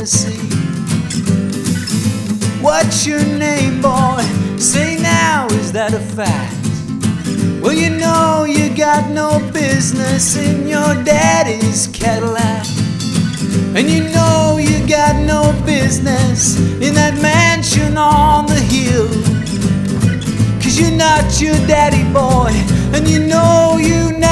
Tennessee. What's your name, boy? Say now, is that a fact? Well, you know you got no business in your daddy's Cadillac. And you know you got no business in that mansion on the hill. 'Cause you're not your daddy, boy, and you know you